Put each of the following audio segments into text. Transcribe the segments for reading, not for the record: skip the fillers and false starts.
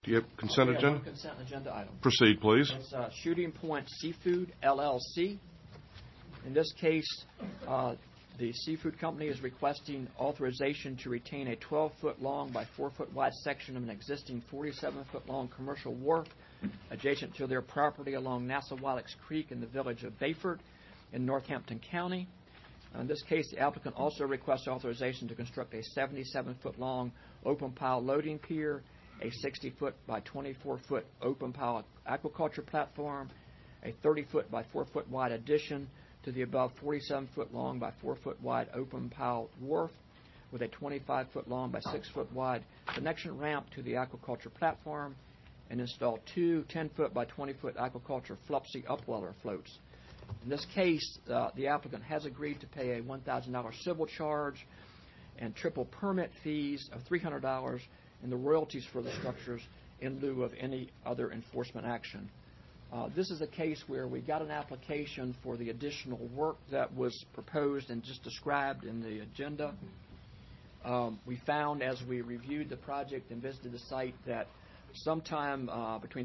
Do you have consent agenda? Consent agenda item. Proceed, please. It's Shooting Point Seafood, LLC. In this case, the seafood company is requesting authorization to retain a 12-foot long by 4-foot wide section of an existing 47-foot long commercial wharf adjacent to their property along Nassawallax Creek in the village of Bayford in Northampton County. In this case, the applicant also requests authorization to construct a 77-foot long open pile loading pier, a 60-foot by 24-foot open pile aquaculture platform, a 30-foot by 4-foot wide addition to the above 47-foot long by 4-foot wide open pile wharf with a 25-foot long by 6-foot wide connection ramp to the aquaculture platform, and install two 10-foot by 20-foot aquaculture Flupsy upweller floats. In this case, the applicant has agreed to pay a $1,000 civil charge and triple permit fees of $300 and the royalties for the structures in lieu of any other enforcement action. This is a case where we got an application for the additional work that was proposed and just described in the agenda. We found as we reviewed the project and visited the site that sometime between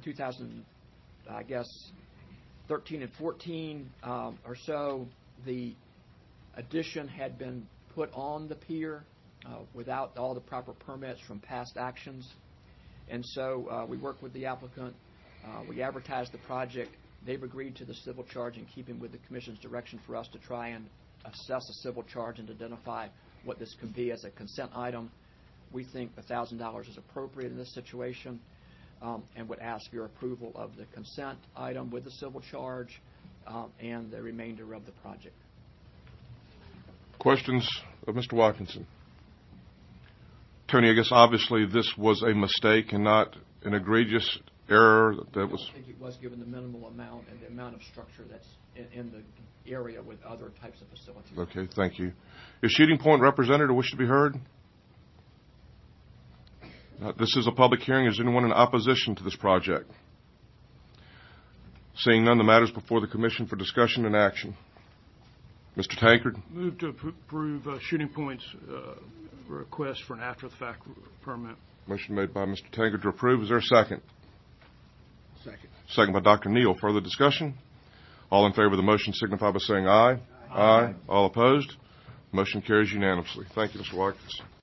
2013 and 14 or so, the addition had been put on the pier without all the proper permits from past actions. And so we worked with the applicant. We advertised the project. They've agreed to the civil charge in keeping with the Commission's direction for us to try and assess a civil charge and identify what this can be as a consent item. We think $1,000 is appropriate in this situation and would ask your approval of the consent item with the civil charge and the remainder of the project. Questions of Mr. Watkinson? Tony, I guess obviously this was a mistake and not an egregious error that was... I think it was given the minimal amount and the amount of structure that's in the area with other types of facilities. Okay, thank you. Is Shooting Point represented or wish to be heard? This is a public hearing. Is anyone in opposition to this project? Seeing none, the matter is before the Commission for discussion and action. Mr. Tankard? Move to approve Shooting Point's request for an after-the-fact permit. Motion made by Mr. Tankard to approve. Is there a second? Second. Second by Dr. Neal. Further discussion? All in favor of the motion signify by saying aye. Aye. All opposed? Motion carries unanimously. Thank you, Mr. Watkinson.